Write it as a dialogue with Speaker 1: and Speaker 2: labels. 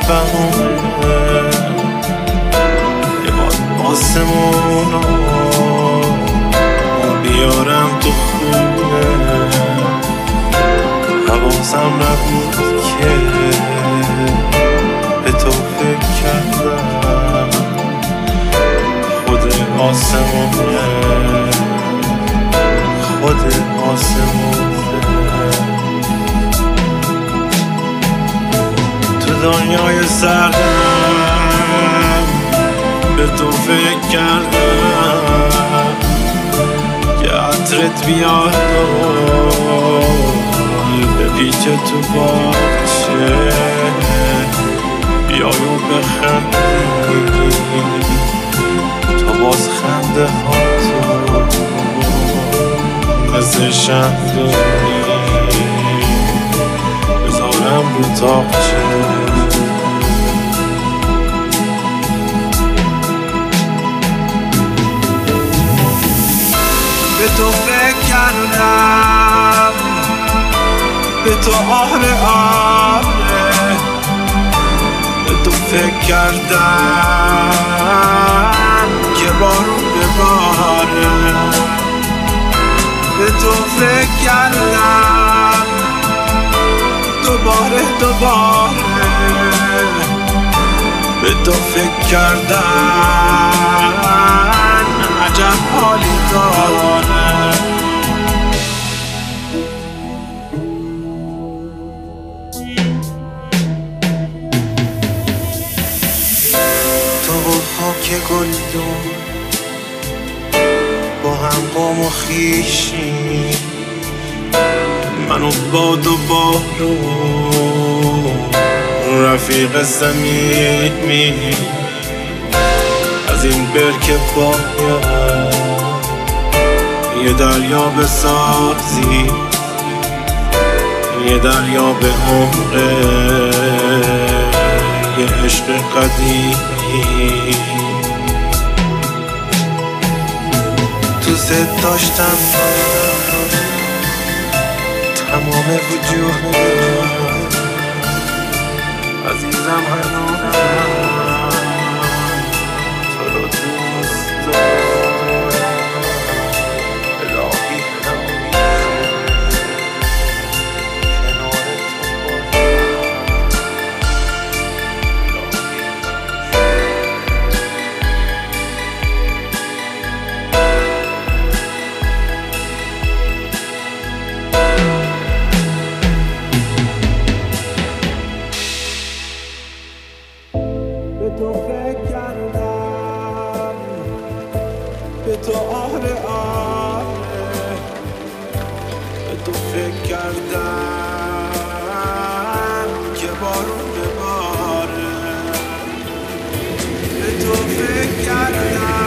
Speaker 1: بهونه یه بار آسمون بیارم تو خونه. حواسم نبود که به تو فکر کردم. خود آسمونه خود آسمونه. تو دنیای سردم به تو فکر کردم که عطرت بیاد بپیچه تو باغچه. بیای و بخندی تو باز خنده ها تو مثل شهدونی بذارم رو تاقچه. به تو فکر کردم به تو آره آره به تو فکر کردم که بارون بباره. به تو فکر کردم دوباره به تو فکر کردم عجب حالی داره. تو و خاک گلدون با هم قوم و خویشی. من و باد و بارون رفیق صمیمی. از این برکه باید یه دریا بسازی. یه دریا به عمره یه عشق قدیمی. دوست داشتم تمام وجودم عزیزم هنوز تو رو دوست دارم. الهی همیشه کنار تو به تو فکر کردم به تو آره آره به تو فکر کردم که بارون بباره. به تو فکر کردم